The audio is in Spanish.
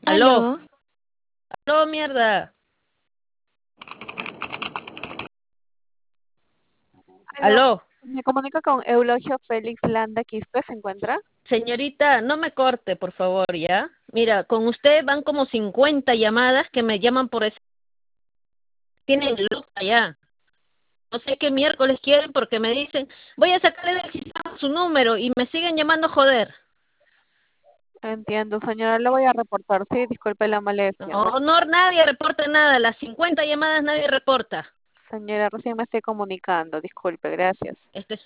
Aló, Aló, aló, mierda. Aló, Aló, me comunico con Eulogio Félix Landa Quispe, ¿se encuentra? señorita, no me corte, por favor, ¿ya? Mira, con usted van como 50 llamadas que me llaman por eso. Tienen loca ya. No sé qué miércoles quieren porque me dicen, voy a sacarle del sistema su número y me siguen llamando joder. Entiendo, señora, le voy a reportar, sí, disculpe la molestia. No, no, nadie reporta nada. Las 50 llamadas nadie reporta. Señora, recién me estoy comunicando, disculpe, gracias. Este es